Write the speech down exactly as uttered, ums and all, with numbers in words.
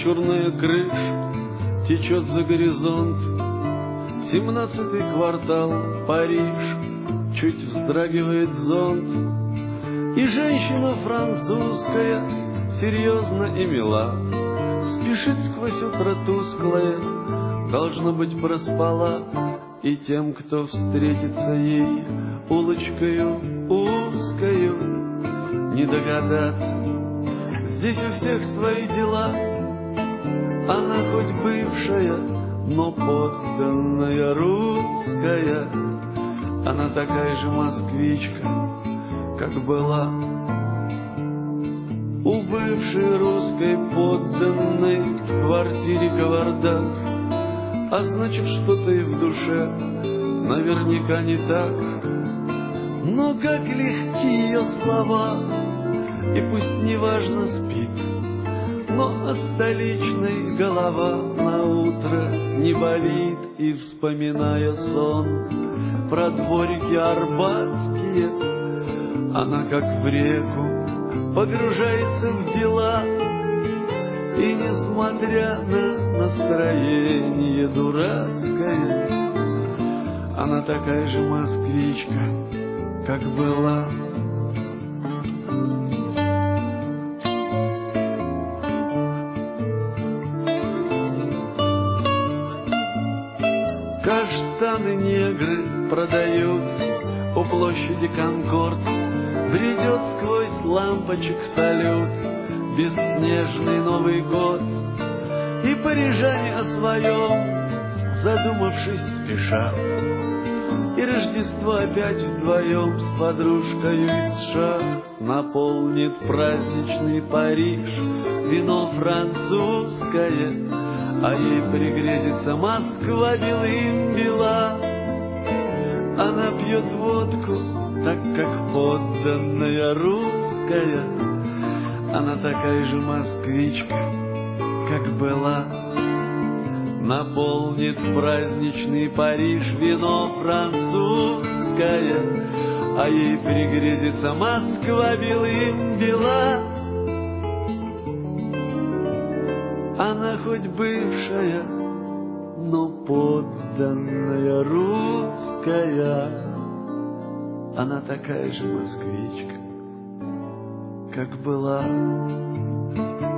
черная крыша течет за горизонт. Семнадцатый квартал, Париж, чуть вздрагивает зонт. И женщина французская, серьезно и мила, спешит сквозь утро тусклое, должно быть, проспала. И тем, кто встретится ей улочкою узкою, не догадаться, здесь у всех свои дела. Она хоть бывшая, но подданная русская, она такая же москвичка, как была. У бывшей русской подданной в квартире кавардак, а значит, что-то и в душе наверняка не так. Но как легки ее слова, и пусть неважно спит, но от столичной голова на утро не болит. И, вспоминая сон про дворики арбатские, она как в реку погружается в дела. И, несмотря на настроение дурацкое, она такая же москвичка, как была. Каштаны негры продают у площади Конкорд, бредет сквозь лампочек салют бесснежный Новый год. И парижане о своем, задумавшись, спешат, и Рождество опять вдвоем с подружкой из США наполнит праздничный Париж вино французское, а ей пригрезится Москва белым бела. Она пьет водку, так как подданная русская, она такая же москвичка, как была. Наполнит праздничный Париж вино французское, а ей пригрезится Москва белым бела. Она хоть бывшая, но подданная русская, она такая же москвичка, как была.